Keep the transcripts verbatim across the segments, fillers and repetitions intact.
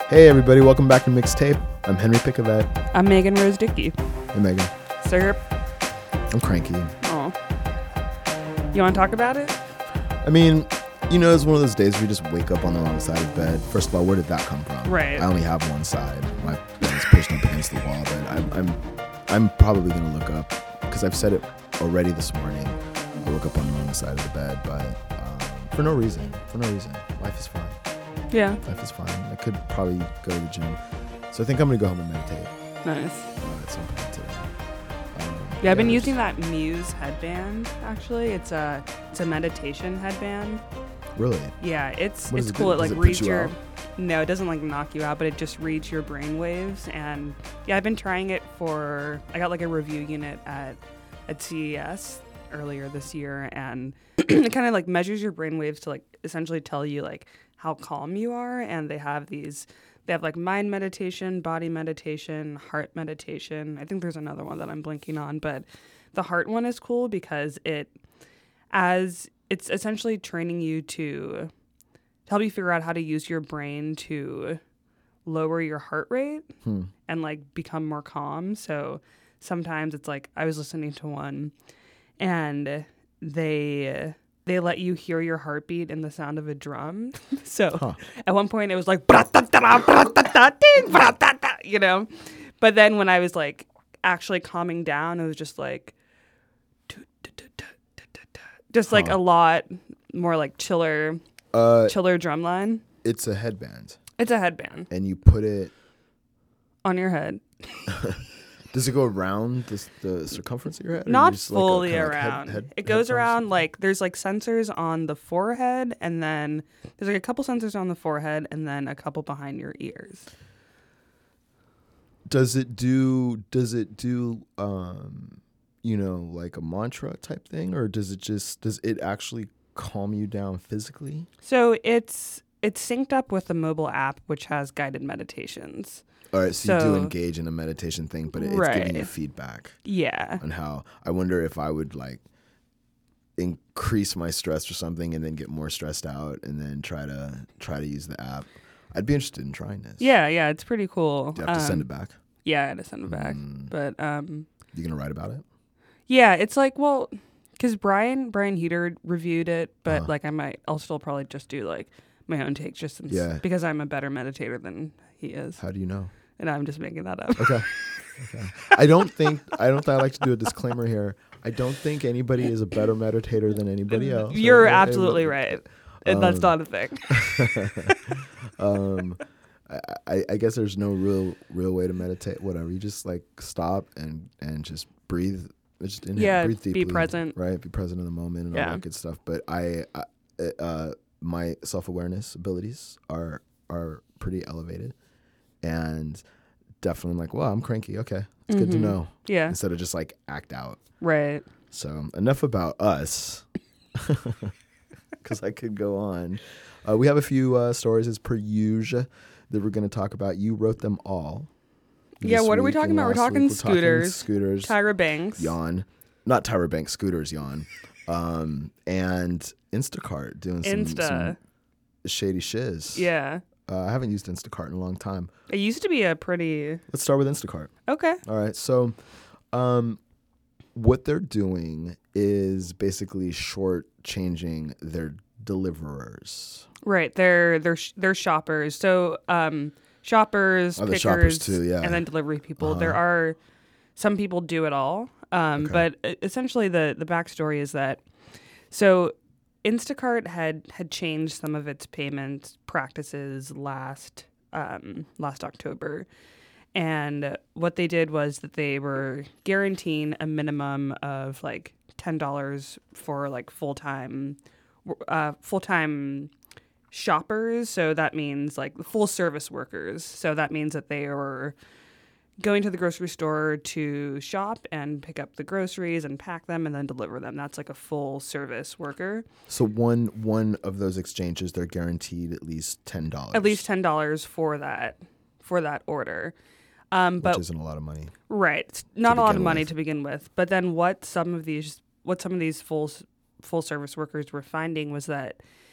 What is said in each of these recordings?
Hey everybody, welcome back to Mixtape. I'm Henry Picavet. I'm Megan Rose Dickey. Hey Megan. Syrup. I'm cranky. Oh. You want to talk about it? I mean, you know, it's one of those days where you just wake up on the wrong side of bed. First of all, where did that come from? Right. I only have one side. My bed is pushed up against the wall, but I'm I'm, I'm probably going to look up, because I've said it already this morning. I woke up on the wrong side of the bed, but um, for no reason. For no reason. Life is fine. Yeah. Life is fine. I could probably go to the gym. So I think I'm going to go home and meditate. Nice. Uh, at some point today. Um, Yeah, I've been there's- using that Muse headband, actually. It's a it's a meditation headband. Really? Yeah, it's What does it's it cool. do? It like Does it put reads you your out? No, it doesn't like knock you out, but it just reads your brain waves. And yeah, I've been trying it for I got like a review unit at at C E S earlier this year, and it kind of like measures your brain waves to like essentially tell you like how calm you are. And they have these they have like mind meditation, body meditation, heart meditation. I think there's another one that I'm blanking on, but the heart one is cool because it as it's essentially training you to help you figure out how to use your brain to lower your heart rate Hmm. and like become more calm. So sometimes it's like I was listening to one and they they let you hear your heartbeat in the sound of a drum. So Huh. at one point it was like bra-ta-ta-da, bra-ta-ta, ding, bra-ta-ta, you know. But then when I was like actually calming down, it was just like just like Huh. a lot more like chiller Uh, chiller drumline. it's a headband, It's a headband and you put it. on your head. Does it go around the, the circumference of your head? or Not you just like a fully kinda like head- around. head- it goes headphones? around like there's like sensors on the forehead, and then there's like a couple sensors on the forehead, and then a couple behind your ears. Does it do? Does it do? Um, you know, like a mantra type thing, or does it just? Does it actually calm you down physically? So it's it's synced up with the mobile app, which has guided meditations. All right, so, you So- do engage in a meditation thing, but it's giving you Right. feedback Yeah. on how. I wonder if I would like increase my stress or something, and then get more stressed out, and then try to try to use the app. I'd be interested in trying this. Yeah, yeah, it's pretty cool. Do you have to send Um, it back? Yeah, I had to send it back. Mm. But um You gonna write about it? yeah, it's like, well, because Brian Brian Heater reviewed it, but Uh-huh. like I might, I'll still probably just do like my own take, just since, Yeah. because I'm a better meditator than he is, How do you know? and I'm just making that up. Okay. Okay. I don't think I don't think I like to do a disclaimer here. I don't think anybody is a better meditator than anybody else. You're I- I- absolutely right, and that's Um, not a thing. um, I, I, I guess there's no real real way to meditate. Whatever. You just like stop and and just breathe. Just inhale, Yeah, breathe be deeply. present. Right. Be present in the moment and all Yeah. that good stuff. But I, I uh, my self awareness abilities are are pretty elevated, and definitely like, well, I'm cranky. Okay, it's good to Mhm. know. Yeah, Instead of just like act out. right. So enough about us, because I could go on. Uh, we have a few uh, stories as per usual that we're going to talk about. You wrote them all. Yeah, this what are we week talking and about? We're last talking week. scooters. Scooters. Tyra Banks. Yawn. Not Tyra Banks. Scooters. Yawn. Um, and Instacart doing some, Insta. some shady shiz. Yeah, Uh, I haven't used Instacart in a long time. it used to be a pretty Let's start with Instacart. okay. All right. So, um, what they're doing is basically short-changing their deliverers. Right, they're they're sh- they're shoppers. So um, shoppers, Oh, the pickers, shoppers too, yeah. and then delivery people. Uh-huh. There are some people do it all, um, Okay. but e- essentially the the backstory is that so Instacart had had changed some of its payment practices last um, last October. And what they did was that they were guaranteeing a minimum of like ten dollars for like full time, uh, full time shoppers. So that means like full service workers. So that means that they were going to the grocery store to shop and pick up the groceries and pack them and then deliver them. That's like a full service worker. So one one of those exchanges, they're guaranteed at least ten dollars. At least ten dollars for that for that order. Um, which but isn't a lot of money. right, it's not a lot begin of money with. to begin with. But then what some of these what some of these full full service workers were finding was that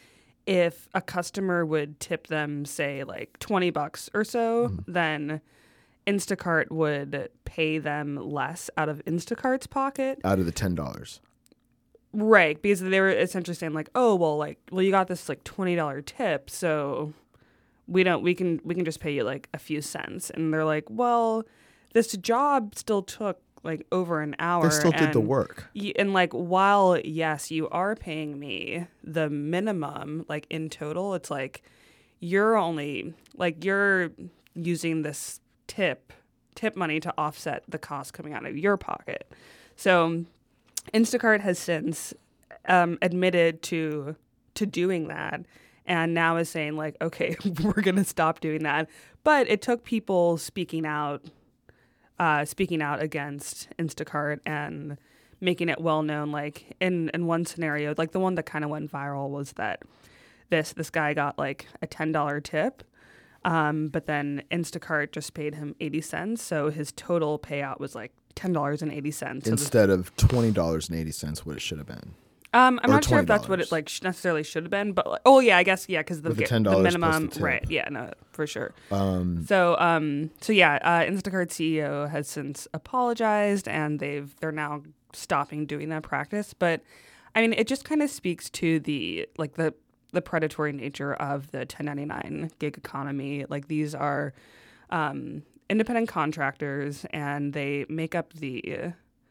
if a customer would tip them, say, like twenty bucks or so, mm. then Instacart would pay them less out of Instacart's pocket. Out of the ten dollars. Right, because they were essentially saying like, oh, well, like, well, you got this like twenty dollars tip, so we don't, we can, we can just pay you like a few cents. And they're like, well, this job still took like over an hour. They still did the work. Y- and like, while yes, you are paying me the minimum, like in total, it's like you're only like you're using this tip tip money to offset the cost coming out of your pocket. So Instacart has since um, admitted to to doing that, and now is saying like, okay, we're gonna stop doing that. But it took people speaking out, uh, speaking out against Instacart and making it well known. Like in, in one scenario, like the one that kind of went viral was that this this guy got like a ten dollar tip. Um, but then Instacart just paid him eighty cents. So his total payout was like ten dollars and eighty cents. So Instead the, of twenty dollars and eighty cents, what it should have been. Um, I'm or not sure if that's what it like necessarily should have been. But like, oh, yeah, I guess, yeah, because the, the, ten dollars the minimum. The right. Yeah, no, for sure. Um, so, um, so yeah, uh, Instacart's C E O has since apologized and they've they're now stopping doing that practice. But I mean, it just kind of speaks to the like the the predatory nature of the ten ninety-nine gig economy. Like these are um, independent contractors, and they make up the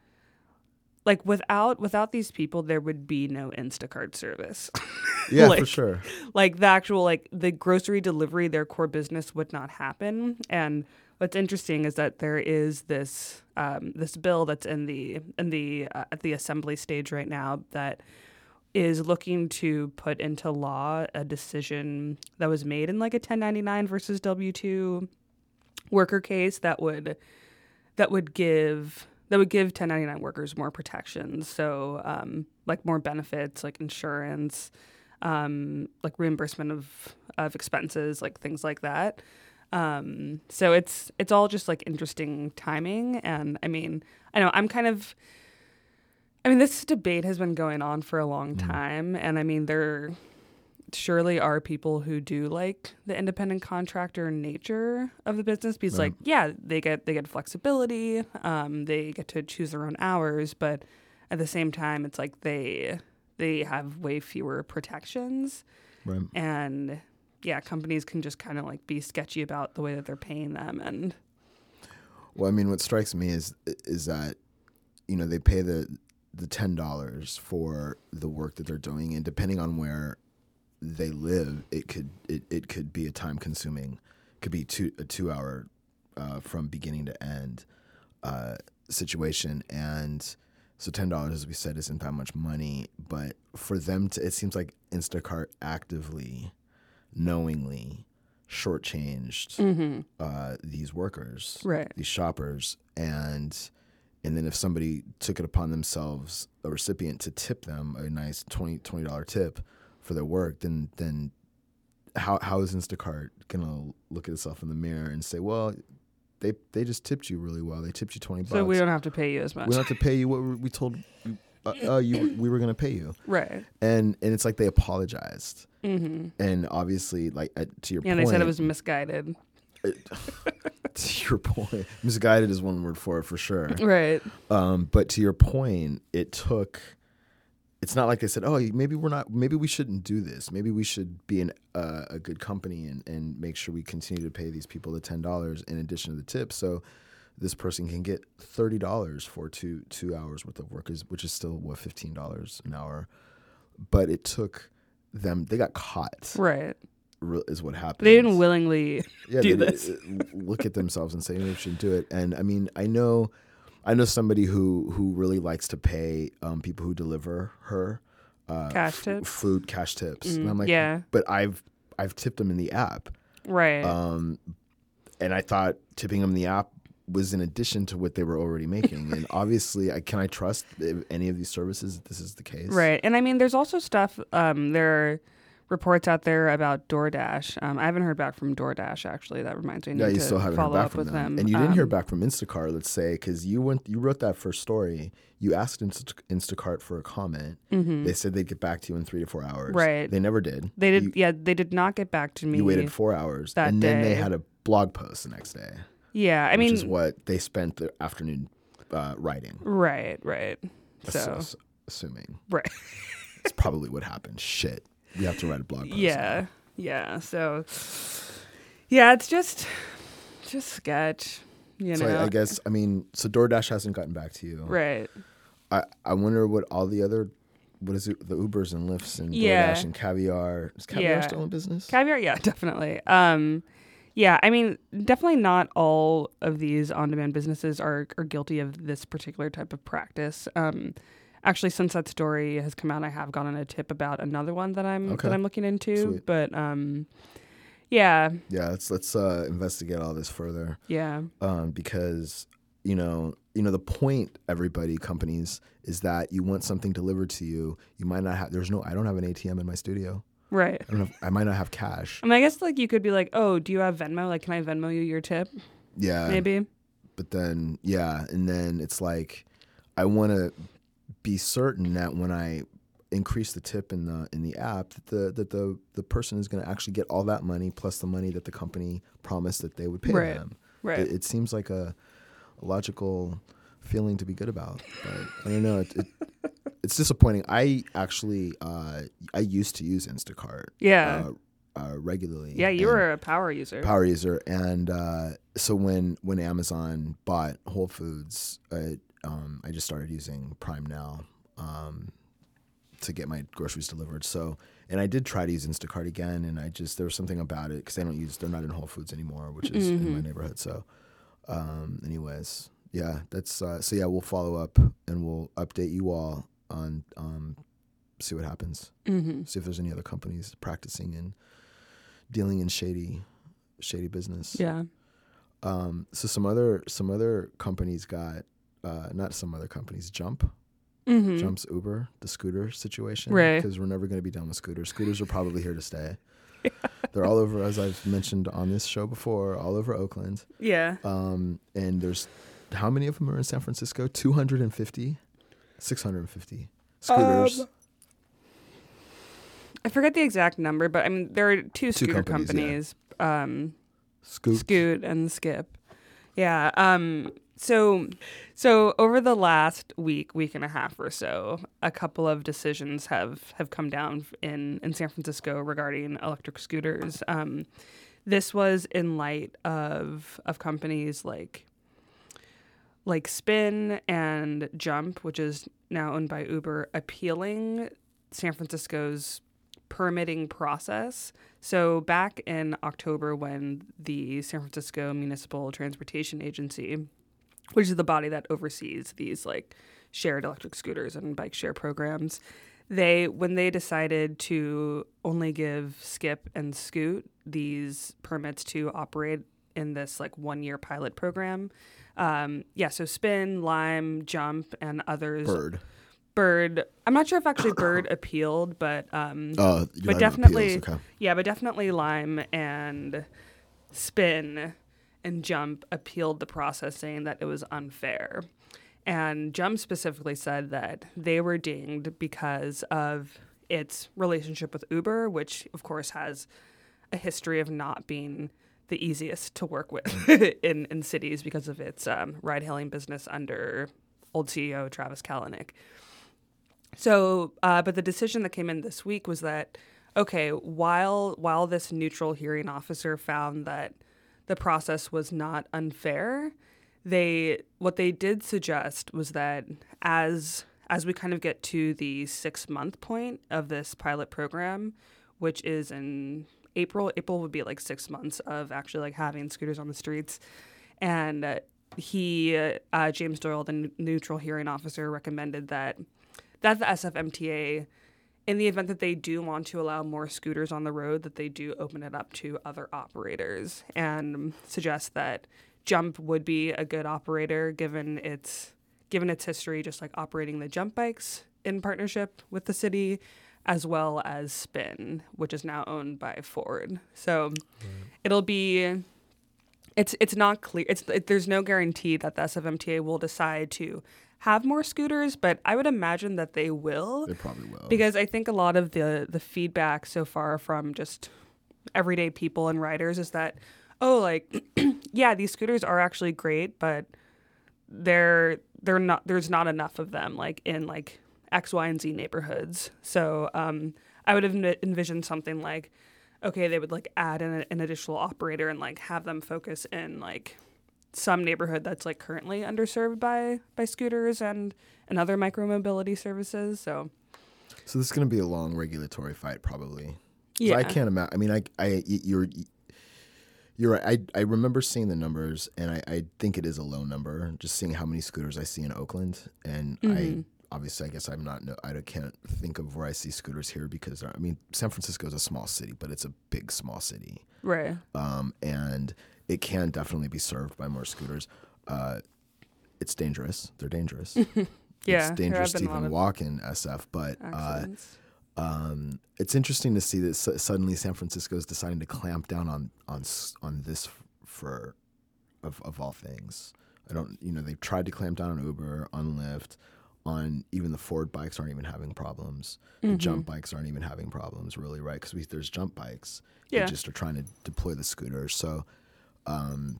like without without these people, there would be no Instacart service. Yeah, like, for sure. Like the actual like the grocery delivery, their core business would not happen. And what's interesting is that there is this um, this bill that's in the in the uh, at the assembly stage right now that is looking to put into law a decision that was made in like a ten ninety-nine versus W two worker case that would that would give that would give ten ninety-nine workers more protections. So um, like more benefits, like insurance, um, like reimbursement of of expenses, like things like that. Um, so it's it's all just like interesting timing. And I mean, I know I'm kind of I mean, this debate has been going on for a long time, and I mean, there surely are people who do like the independent contractor nature of the business because, right. like, yeah, they get they get flexibility, um, they get to choose their own hours, but at the same time, it's like they they have way fewer protections, right. and yeah, companies can just kind of like be sketchy about the way that they're paying them, and well, I mean, what strikes me is is that you know they pay the the ten dollars for the work that they're doing, and depending on where they live, it could it, it could be a time consuming, could be two a two hour uh, from beginning to end uh, situation, and so ten dollars, as we said, isn't that much money, but for them to, it seems like Instacart actively, knowingly, shortchanged mm-hmm. uh, these workers, right. these shoppers, and. And then if somebody took it upon themselves, a recipient, to tip them a nice twenty dollars tip for their work, then then how how is Instacart going to look at itself in the mirror and say, well, they they just tipped you really well. They tipped you twenty bucks. So we don't have to pay you as much. We don't have to pay you what we told you, uh, uh, you we were going to pay you. Right. And and it's like they apologized. Mm-hmm. And obviously, like uh, to your yeah, point. And they said it was misguided. To your point, misguided is one word for it for sure. Right. Um, but to your point, it took. It's not like they said, "Oh, maybe we're not. Maybe we shouldn't do this. Maybe we should be an, uh, a good company and, and make sure we continue to pay these people the ten dollars in addition to the tip, so this person can get thirty dollars for two two hours worth of work, which is still what fifteen dollars an hour." But it took them. They got caught. Right. Is what happened. They didn't willingly yeah, do they, this. Look at themselves and say, maybe we shouldn't do it. And I mean, I know, I know somebody who, who really likes to pay um, people who deliver her uh, cash f- tips, food cash tips. Mm, and I'm like, yeah, but I've I've tipped them in the app, right? Um, and I thought tipping them in the app was in addition to what they were already making. And obviously, I can I trust any of these services that this is the case, right? And I mean, there's also stuff um, there. reports out there about DoorDash. Um, I haven't heard back from DoorDash, actually. That reminds me. I Yeah, need you to still haven't heard follow back up from with them. them. And you didn't hear Um, back from Instacart, let's say, because you went, you wrote that first story. You asked Inst- Instacart for a comment. mhm. They said they'd get back to you in three to four hours. Right. They never did. They did. You, yeah, they did not get back to me. you waited four hours. that and then they day. had a blog post the next day. Yeah, I which mean, is what they spent the afternoon uh, writing. right, right. So, Ass- assuming. right. It's probably what happened. Shit. We have to write a blog post. Yeah, now. yeah. So, yeah, it's just, just sketch. You So know, I, I guess, I mean, so DoorDash hasn't gotten back to you. right. I, I wonder what all the other, what is it, the Ubers and Lyfts and Yeah. DoorDash and Caviar. Is Caviar Yeah. still in business? Caviar, yeah, definitely. Um, yeah, I mean, definitely not all of these on-demand businesses are are guilty of this particular type of practice. Um, actually, since that story has come out, I have gotten a tip about another one that I'm Okay. that I'm looking into. Sweet. But um, yeah, Yeah, let's let's uh, investigate all this further. yeah, Um, because you know, you know, the point, everybody, companies, is that you want something delivered to you. You might not have. There's no. I don't have an A T M in my studio. right. I don't have. I might not have cash. I mean, I guess like you could be like, oh, do you have Venmo? Like, can I Venmo you your tip? Yeah. Maybe. But then, yeah, and then it's like, I want to be certain that when I increase the tip in the in the app, that the that the the person is going to actually get all that money plus the money that the company promised that they would pay Right. them. Right. It, it seems like a, a logical feeling to be good about, but I don't know. It, it, it's disappointing. I actually, uh, I used to use Instacart. Yeah. Uh, uh, regularly. Yeah, you and- were a power user. power user, and uh, so when when Amazon bought Whole Foods, I, um, I just started using Prime Now um, to get my groceries delivered. So, and I did try to use Instacart again, and I just there was something about it because they don't use they're not in Whole Foods anymore, which is in my neighborhood. So, um, anyways, yeah, that's uh, so yeah, we'll follow up and we'll update you all on um, see what happens, Mm-hmm. see if there's any other companies practicing and dealing in shady, shady business. Yeah. Um, so some other some other companies got uh, not some other companies Jump Mm-hmm. Jump's Uber, the scooter situation, Right. because we're never going to be done with scooters. Scooters are probably here to stay. They're all over, as I've mentioned on this show before, all over Oakland. Yeah. Um, and there's how many of them are in San Francisco? two hundred fifty, six hundred fifty scooters. Um, I forget the exact number, but I mean there are two scooter companies, companies, um, Scoot. Scoot and Skip. Yeah. Um. So, so over the last week, week and a half or so, a couple of decisions have have come down in in San Francisco regarding electric scooters. Um, this was in light of of companies like like Spin and Jump, which is now owned by Uber, appealing San Francisco's permitting process. So back in October, when the San Francisco Municipal Transportation Agency, which is the body that oversees these like shared electric scooters and bike share programs, they when they decided to only give Skip and Scoot these permits to operate in this like one year pilot program. Um, yeah, so Spin, Lime, Jump, and others. Bird. Bird. I'm not sure if actually Bird appealed, but um, Oh, you but have definitely, appeals, okay. yeah, but definitely Lime and Spin and Jump appealed the process, saying that it was unfair. And Jump specifically said that they were dinged because of its relationship with Uber, which of course has a history of not being the easiest to work with in, in cities because of its um, ride-hailing business under old C E O Travis Kalanick. So, uh, but the decision that came in this week was that, okay, while while this neutral hearing officer found that the process was not unfair, they what they did suggest was that as as we kind of get to the six month point of this pilot program, which is in April, April would be like six months of actually like having scooters on the streets, and uh, he uh, James Doyle, the n- neutral hearing officer, recommended that that the S F M T A, in the event that they do want to allow more scooters on the road, that they do open it up to other operators, and suggest that Jump would be a good operator given its given its history, just like operating the Jump bikes in partnership with the city, as well as Spin, which is now owned by Ford. So right. it'll be, it's it's not clear. It's it, there's no guarantee that the S F M T A will decide to have more scooters, but I would imagine that they will. They probably will. Because I think a lot of the the feedback so far from just everyday people and riders is that, oh, like, yeah, these scooters are actually great, but they're they're not. There's not enough of them, like in like X, Y, and Z neighborhoods. So um, I would have envisioned something like, okay, they would like add an, an additional operator and like have them focus in like some neighborhood that's like currently underserved by by scooters and and other micromobility services. So, so this is going to be a long regulatory fight, probably. Yeah, I can't imagine. I mean, I, I, you're, you're right. I, I remember seeing the numbers, and I, I think it is a low number. Just seeing how many scooters I see in Oakland, and mm-hmm. I obviously, I guess I'm not. No, I can't think of where I see scooters here because I mean, San Francisco is a small city, but it's a big small city, right? Um, and it can definitely be served by more scooters. Uh, it's dangerous. They're dangerous. Yeah, it's dangerous to even walk in S F, but. Uh, Um, it's interesting to see that su- suddenly San Francisco is deciding to clamp down on on on this for of of all things. I don't, you know, they've tried to clamp down on Uber, on Lyft, on even the Ford bikes aren't even having problems. The mm-hmm. Jump bikes aren't even having problems, really, right? Because there's Jump bikes. Yeah. They just are trying to deploy the scooters. So, um,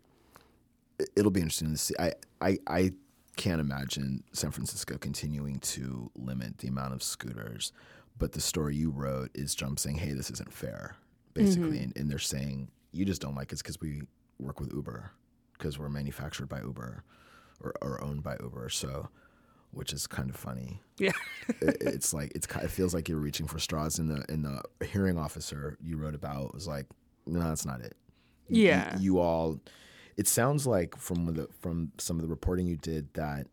it, it'll be interesting to see. I I I can't imagine San Francisco continuing to limit the amount of scooters. But the story you wrote is Jump saying, hey, this isn't fair, basically. Mm-hmm. And, and they're saying, you just don't like us because we work with Uber, because we're manufactured by Uber or, or owned by Uber. So, which is kind of funny. Yeah. it, it's like, it's, it feels like you're reaching for straws. And the, and the hearing officer you wrote about was like, no, that's not it. Yeah. You, you all, it sounds like from the, from some of the reporting you did that,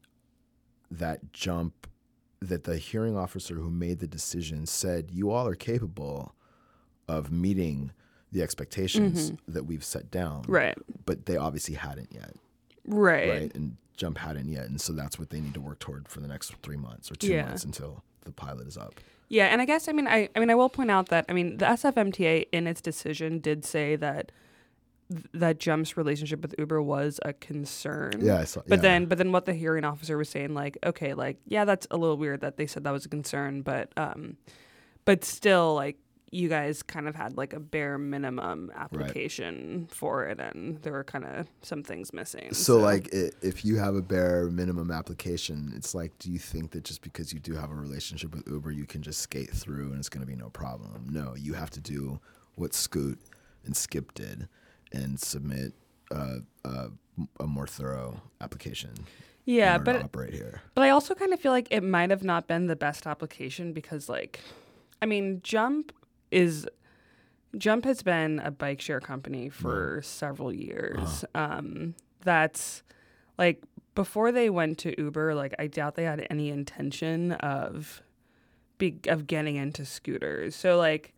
that Jump, that the hearing officer who made the decision said, you all are capable of meeting the expectations mm-hmm. that we've set down. Right. But they obviously hadn't yet. Right. Right. And Jump hadn't yet. And so that's what they need to work toward for the next three months or two yeah. months until the pilot is up. Yeah. And I guess, I mean, I, I mean, I will point out that, I mean, the S F M T A in its decision did say that that Jump's relationship with Uber was a concern. Yeah, I saw, but yeah. then, but then, what the hearing officer was saying, like, okay, like, yeah, that's a little weird that they said that was a concern, but, um, but still, like, you guys kind of had like a bare minimum application right. for it, and there were kind of some things missing. So, so. like, if you have a bare minimum application, it's like, do you think that just because you do have a relationship with Uber, you can just skate through and it's going to be no problem? No, you have to do what Scoot and Skip did and submit uh, uh, a more thorough application. Yeah, in order but to operate here. But I also kind of feel like it might have not been the best application because, like, I mean, Jump is Jump has been a bike share company for right. several years. Uh-huh. Um, that's like before they went to Uber. Like, I doubt they had any intention of be, of getting into scooters. So, like,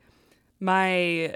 my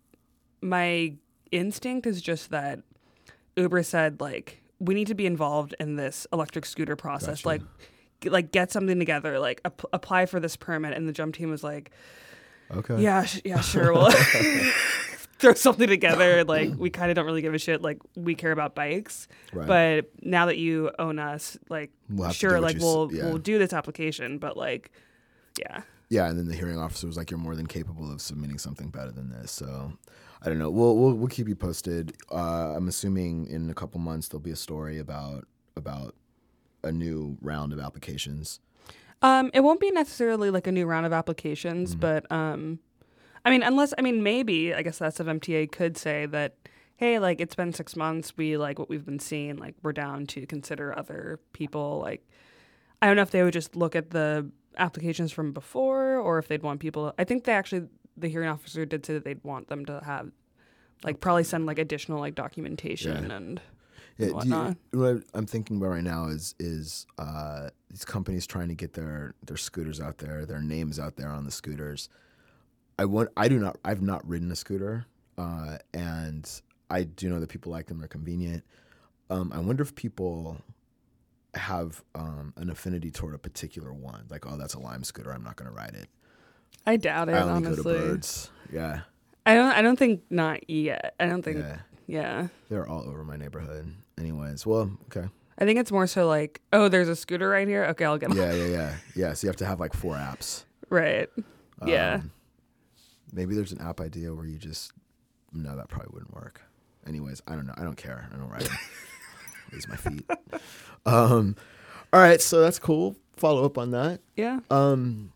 my. instinct is just that Uber said, like, we need to be involved in this electric scooter process. Gotcha. Like, g- like get something together, like ap- apply for this permit. And the Jump team was like, okay, yeah, sh- yeah, sure. We'll throw something together. Like, we kind of don't really give a shit. Like, we care about bikes, right. But now that you own us, like, we'll sure, like we'll, s- yeah. we'll do this application, but like, yeah. Yeah. And then the hearing officer was like, you're more than capable of submitting something better than this. So I don't know. We'll we'll we'll keep you posted. Uh, I'm assuming in a couple months there'll be a story about about a new round of applications. Um, it won't be necessarily like a new round of applications, mm-hmm. but um, I mean, unless I mean maybe I guess the S F M T A could say that, hey, like it's been six months, we like what we've been seeing, like we're down to consider other people. Like I don't know if they would just look at the applications from before or if they'd want people. I think they actually. The hearing officer did say that they'd want them to have, like, probably send like additional like documentation yeah. and, yeah, and whatnot. You, what I'm thinking about right now is is uh, these companies trying to get their their scooters out there, their names out there on the scooters. I want. I do not. I've not ridden a scooter, uh, and I do know that people like them. They're convenient. Um, I wonder if people have um, an affinity toward a particular one, like, oh, that's a Lime scooter, I'm not going to ride it. I doubt it. I only honestly, go to birds. Yeah. I don't. I don't think not yet. I don't think. Yeah. Yeah. They're all over my neighborhood. Anyways, well, okay. I think it's more so like, oh, there's a scooter right here. Okay, I'll get on. Yeah, yeah, yeah, yeah. So you have to have like four apps. Right. Yeah. Um, maybe there's an app idea where you just no, that probably wouldn't work. Anyways, I don't know. I don't care. I don't ride them. Raise my feet. Um, all right, so that's cool. Follow up on that. Yeah. Um,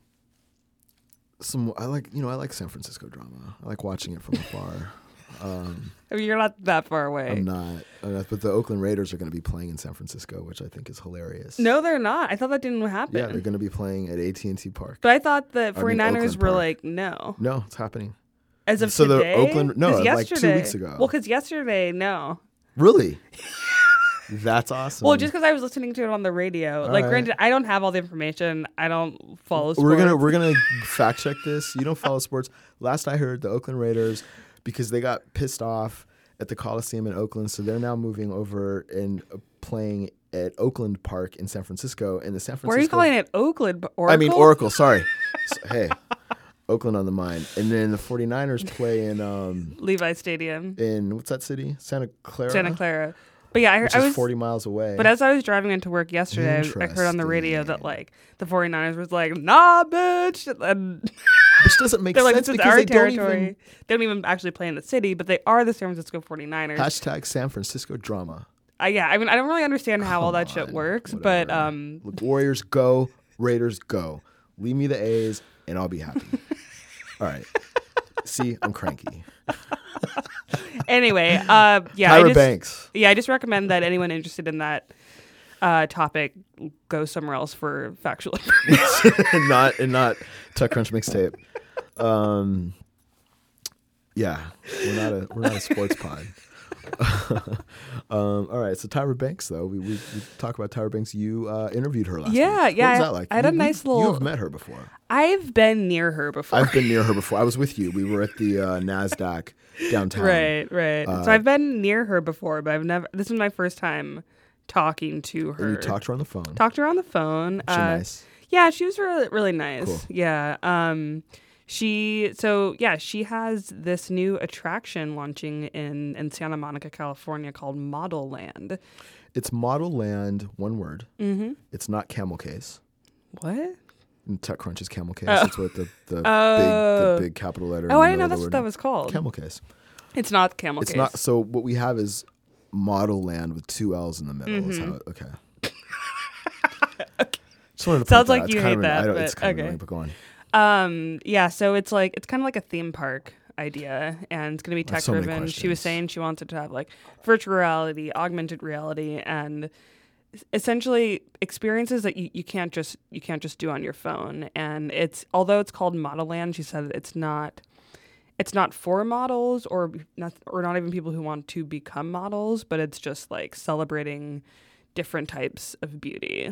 some I like you know I like San Francisco drama. I like watching it from afar. Um, I mean, you're not that far away. I'm not, I'm not, but the Oakland Raiders are going to be playing in San Francisco, which I think is hilarious. No, they're not. I thought that didn't happen. Yeah, they're going to be playing at A T and T Park. But I thought the I mean, 49ers Oakland were Park. like, no. No, it's happening. As of So the today? Oakland- no, 'Cause like two yesterday- weeks ago. Well, because yesterday, no. Really? That's awesome. Well, just because I was listening to it on the radio. All like, right. granted, I don't have all the information. I don't follow sports. We're gonna we're gonna fact check this. You don't follow sports. Last I heard, the Oakland Raiders, because they got pissed off at the Coliseum in Oakland, so they're now moving over and uh, playing at Oakland Park in San Francisco. And the San Francisco. Why are you calling it Oakland? Oracle? I mean Oracle. Sorry. So, hey, Oakland on the mind. And then the 49ers play in um Levi Stadium, in what's that city? Santa Clara. Santa Clara. But yeah, I, Which I is was forty miles away. But as I was driving into work yesterday, I- I heard on the radio that like the 49ers was like, nah, bitch. And Which doesn't make they're like, sense this is because our they don't territory. even They don't even actually play in the city, but they are the San Francisco 49ers. hashtag San Francisco drama. Uh, yeah, I mean, I don't really understand how all Come that shit on, works, but whatever. um, Look, Warriors go, Raiders go. Leave me the A's, and I'll be happy. All right. See, I'm cranky. anyway, uh, yeah, I Tyra just, Banks. yeah, I just recommend that anyone interested in that uh, topic go somewhere else for factual information. and not and not TechCrunch mixtape. Um, yeah, we're not a we're not a sports pod. um, all right, so Tyra Banks though we we, we talk about Tyra Banks. You uh, interviewed her last Yeah, week. yeah, What was I- that like? I had a You- nice you, little- You have met her before. I've been near her before. I've been near her before. I was with you. We were at the uh, NASDAQ downtown. right, right. Uh, so I've been near her before, but I've never. This is my first time talking to her. And you talked to her on the phone. Talked to her on the phone. She uh, nice. Yeah, she was really really nice. Cool. Yeah. Um she so yeah, she has this new attraction launching in in Santa Monica, California called Model Land. It's Model Land, one word. Mhm. It's not Camel Case. What? And TechCrunch is Camel Case. Oh. It's with the, the, Oh. big, the big capital letter. in Oh, the I didn't know middle that's of what the that word. was called. Camel Case. It's not Camel It's Case. not. So what we have is Model Land with two L's in the middle. Is how it, okay. Okay. Just wanted to point Sounds that like out. It's you kind hate of an- that, I don't, it's but kind okay. of annoying, but go on. Um yeah, so it's like it's kind of like a theme park idea, and it's going to be I have tech so many driven. She was questions. saying she wanted to have like virtual reality, augmented reality, and essentially experiences that you, you can't just you can't just do on your phone. And it's although it's called Model Land, she said it's not it's not for models or not or not even people who want to become models, but it's just like celebrating different types of beauty.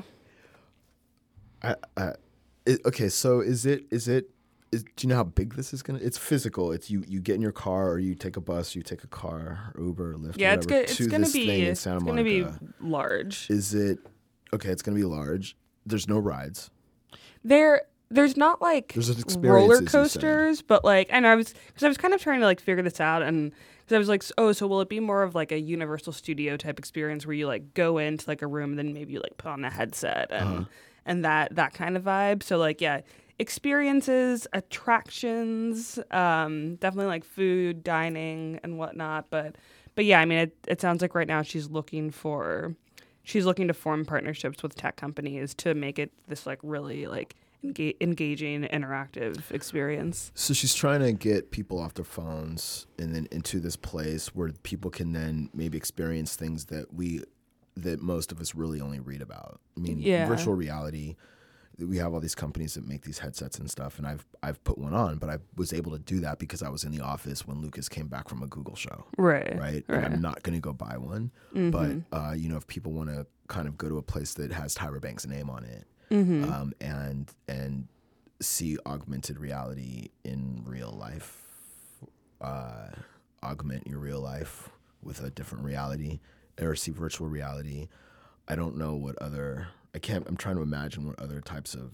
I, I, it, okay, so is it is it is, do you know how big this is gonna? It's physical. It's you you get in your car or you take a bus, you take a car, or Uber, or Lyft. Yeah, or it's whatever, good. It's to gonna this be thing in it's Santa gonna be Monica. large. Is it okay? It's gonna be large. There's no rides. There, there's not like There's experiences, roller you said. coasters, but like, and I was because I was kind of trying to like figure this out, and because I was like, oh, so will it be more of like a Universal Studio type experience where you like go into like a room and then maybe you like put on a headset and Uh-huh. and that that kind of vibe. So like, yeah, experiences, attractions, um, definitely like food, dining, and whatnot. But but yeah, I mean, it it sounds like right now she's looking for. She's looking to form partnerships with tech companies to make it this like really like enga- engaging, interactive experience. So she's trying to get people off their phones and then into this place where people can then maybe experience things that we, that most of us really only read about. I mean, Yeah. virtual reality. We have all these companies that make these headsets and stuff, and I've I've put one on, but I was able to do that because I was in the office when Lucas came back from a Google show. Right. Right. Right. And I'm not going to go buy one. Mhm. But, uh, you know, if people want to kind of go to a place that has Tyra Banks' name on it Mhm. um, and and see augmented reality in real life, uh, augment your real life with a different reality or see virtual reality. I don't know what other, I can't, I'm trying to imagine what other types of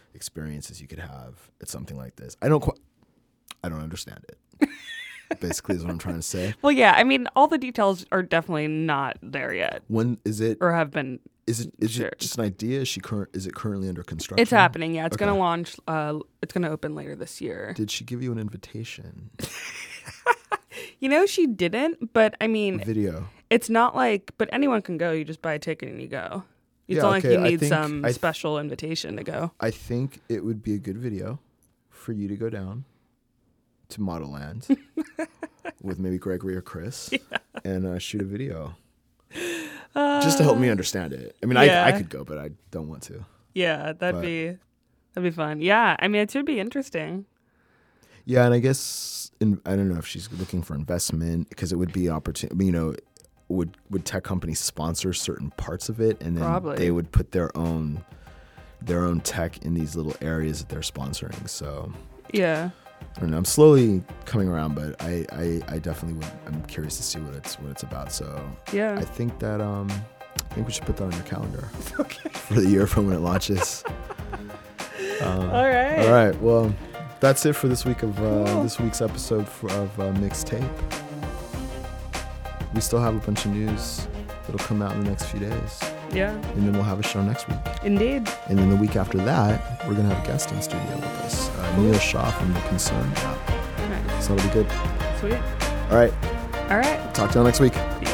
experiences you could have at something like this. I don't quite, I don't understand it. Basically, is what I'm trying to say. Well, yeah, I mean, all the details are definitely not there yet, When is it? or have been. Is it? Is Sure. it just an idea? Is she current? Is it currently under construction? It's happening. Yeah, it's Okay. going to launch. Uh, it's going to open later this year. Did she give you an invitation? You know, she didn't, but I mean, Video. it's not like. But anyone can go. You just buy a ticket and you go. It's Yeah, not okay, like I you need think some I th- special invitation to go. I think it would be a good video for you to go down to Model Land with maybe Gregory or Chris Yeah. and uh, shoot a video Uh, just to help me understand it. I mean, yeah. I I could go, but I don't want to. Yeah, that'd But- be that'd be fun. Yeah, I mean, it should be interesting. Yeah, and I guess in, I don't know if she's looking for investment because it would be opportunity. You know, would would tech companies sponsor certain parts of it, and then Probably. they would put their own their own tech in these little areas that they're sponsoring. So Yeah. I don't know. I'm slowly coming around, but I, I, I definitely would. I'm curious to see what it's what it's about. So Yeah. I think that um, I think we should put that on your calendar Okay. for the year from when it launches. Um, All right. All right. Well, that's it for this week of uh, Cool. this week's episode for, of uh, Mixtape. We still have a bunch of news that'll come out in the next few days, Yeah. and then we'll have a show next week. Indeed. And then the week after that, we're gonna have a guest in studio with us, uh, Neil Shaw from The Concern. Nice. So it'll be good. Sweet. All right. All right. Talk to y'all next week.